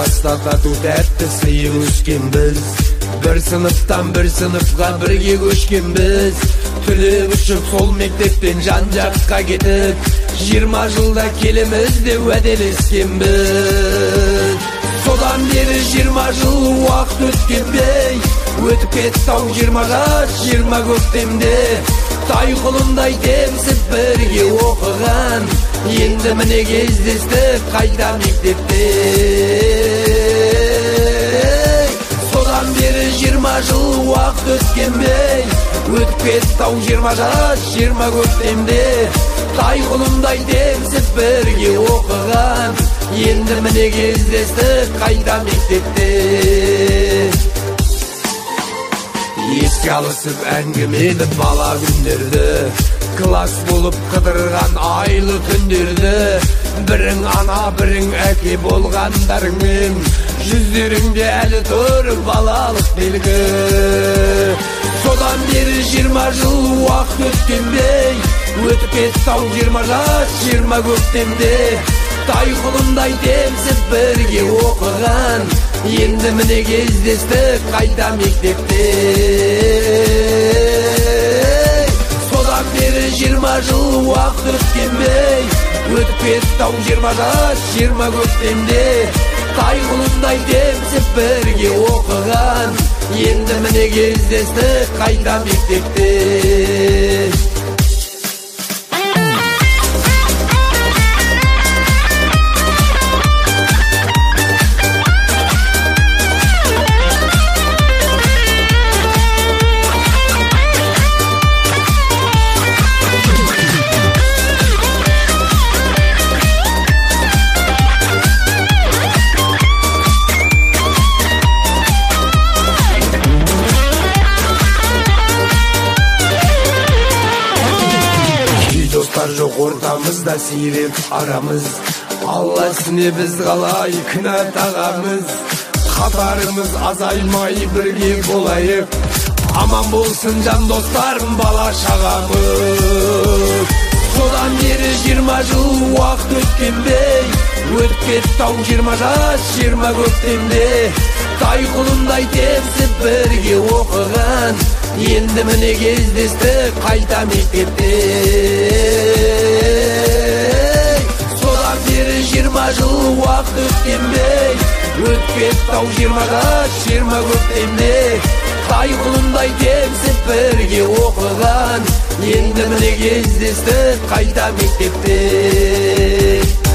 класста тату тәтті сыйы өскенбіз. Bir sınıftan bir sınıfқа бірге көшкенбіз. Түлеп ұшып сол мектептен жан жаққа кетіп, 20 жылда келеміз деп уәделескенбіз. Содан бері 20 жыл уақыт өткенбей, өтіп кетті-ау 20 жас 20 көктемде. Тай құлындай темсіп бірге оқыған, енді міне кездестік қайта мектепте. Содан бері 20 жыл уақыт өткенбей, өтіп кетті-ау 20 жас 20 көктемде. Тай құлындай темсіп бірге оқыған, енді міне кездестік қайта мектепте. Еске алысып әңгімені бала күндерді, класс болып қыдырған айлы күндерді. Бірің ана бірің әке болғандарыңмен, жүздеріңде әлі тұр балалық белгі. Содан бері 20 жыл уақыт өткенбей, өтіп кетті-ау 20 жас 20 көктемде. Тай құлындай темсіп бірге оқыған, енді міне кездестік қайта мектепте. Содан бері 20 жыл уақыт өткенбей, өтіп кетті-ау 20 жас 20 көктемде. Тай құлындай темсіп бірге оқыған, енді міне кездестік қайта мектепте. Жоқ ортамызда сирек арамыз, Алла ісіне біз қалай кінә тағамыз. Қатарымыз азаймай бірге болайық, аман болсын жан достарым бала шағамыз. Содан бері 20 жыл уақыт өткенбей, өтіп кетті-ау 20 жас 20 көктемде. Тай құлындай темсіп бірге оқыған, енді міне кездестік қайта мектепте. Содан бері 20 жыл уақыт өткенбей, өтіп кетті-ау 20 жас 20 көктемде. Тай құлындай темсіп бірге оқыған, енді міне кездестік қайта мектепте.